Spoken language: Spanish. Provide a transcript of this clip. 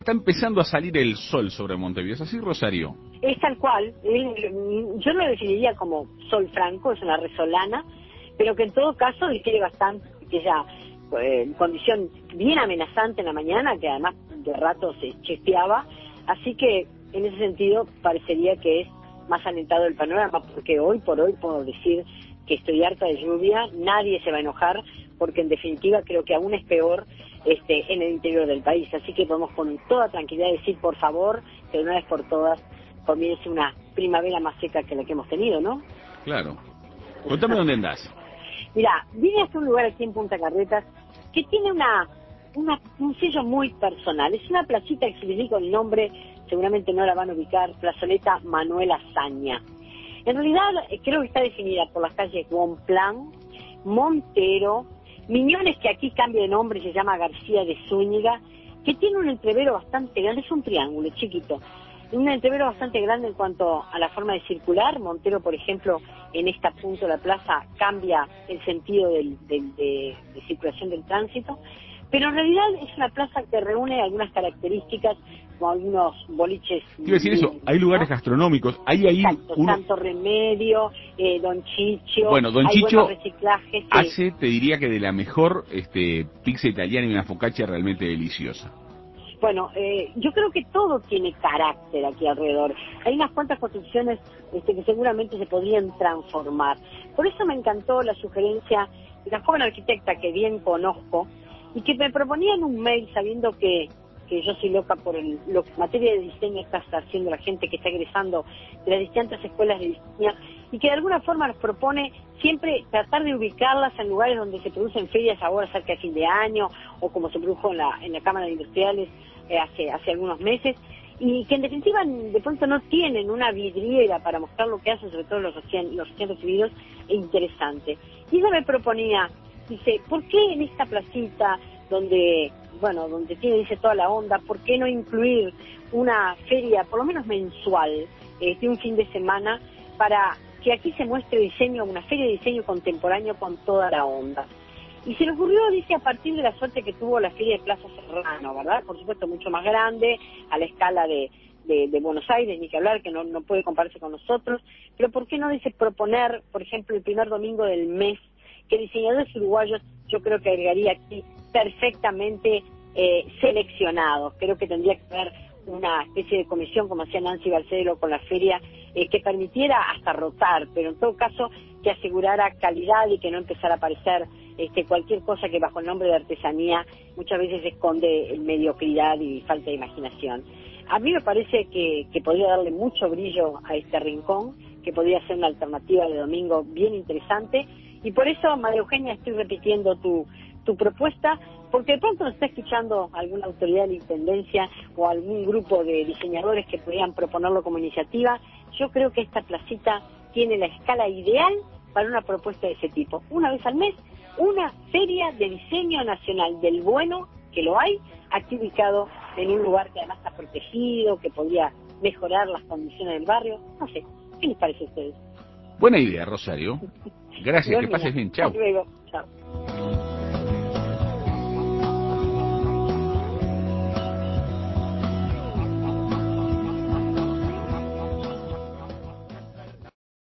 Está empezando a salir el sol sobre Montevideo, ¿es así, Rosario? Es tal cual, yo lo definiría como sol franco, es una resolana, pero que en todo caso difiere bastante, que ya condición bien amenazante en la mañana, que además de rato se chispeaba, así que en ese sentido parecería que es más alentado el panorama, porque hoy por hoy puedo decir que estoy harta de lluvia, nadie se va a enojar, porque en definitiva creo que aún es peor en el interior del país, así que podemos con toda tranquilidad decir, por favor, que de una vez por todas comience una primavera más seca que la que hemos tenido, ¿no? Claro. Contame dónde andás. Mira, vine hasta un lugar aquí en Punta Carretas que tiene un sello muy personal. Es una placita que si les digo el nombre, seguramente no la van a ubicar, Plazoleta Manuel Azaña. En realidad, creo que está definida por las calles Bonplan, Montero, Miñones, que aquí cambia de nombre y se llama García de Zúñiga, que tiene un entrevero bastante grande, es un triángulo chiquito, un entrevero bastante grande en cuanto a la forma de circular. Montero, por ejemplo, en esta punta de la plaza cambia el sentido de circulación del tránsito, pero en realidad es una plaza que reúne algunas características, como algunos boliches. Quiero decir eso, hay lugares ¿no? gastronómicos, hay ahí Exacto, uno... Santo Remedio, Don Chicho, Bueno, Don hay Chicho buenos reciclajes. hace, te diría que de la mejor pizza italiana y una focaccia realmente deliciosa. Bueno, yo creo que todo tiene carácter aquí alrededor. Hay unas cuantas construcciones que seguramente se podrían transformar. Por eso me encantó la sugerencia de la joven arquitecta que bien conozco y que me proponía en un mail, sabiendo que yo soy loca por lo que materia de diseño está haciendo la gente que está egresando de las distintas escuelas de diseño, y que de alguna forma nos propone siempre tratar de ubicarlas en lugares donde se producen ferias ahora cerca de fin de año, o como se produjo en la Cámara de Industriales hace algunos meses, y que en definitiva de pronto no tienen una vidriera para mostrar lo que hacen, sobre todo los recién recibidos, e interesante. Y ella me proponía, dice, ¿por qué en esta placita donde tiene, dice, toda la onda, por qué no incluir una feria, por lo menos mensual, de un fin de semana, para que aquí se muestre diseño, una feria de diseño contemporáneo con toda la onda? Y se le ocurrió, dice, a partir de la suerte que tuvo la feria de Plaza Serrano, ¿verdad? Por supuesto, mucho más grande, a la escala de Buenos Aires, ni que hablar, que no puede compararse con nosotros, pero ¿por qué no, dice, proponer, por ejemplo, el primer domingo del mes, que diseñadores uruguayos, yo creo que agregaría aquí, perfectamente seleccionados? Creo que tendría que haber una especie de comisión, como hacía Nancy Barcelo con la feria, que permitiera hasta rotar, pero en todo caso que asegurara calidad y que no empezara a aparecer cualquier cosa que bajo el nombre de artesanía muchas veces esconde mediocridad y falta de imaginación. A mí me parece que podría darle mucho brillo a este rincón, que podría ser una alternativa de domingo bien interesante, y por eso, María Eugenia, estoy repitiendo tu propuesta, porque de pronto nos está escuchando alguna autoridad de la Intendencia o algún grupo de diseñadores que podrían proponerlo como iniciativa. Yo creo que esta placita tiene la escala ideal para una propuesta de ese tipo. Una vez al mes, una feria de diseño nacional del bueno, que lo hay, aquí ubicado en un lugar que además está protegido, que podría mejorar las condiciones del barrio. No sé, ¿qué les parece a ustedes? Buena idea, Rosario. Gracias, que Bueno, pases bien. hasta Chau. luego.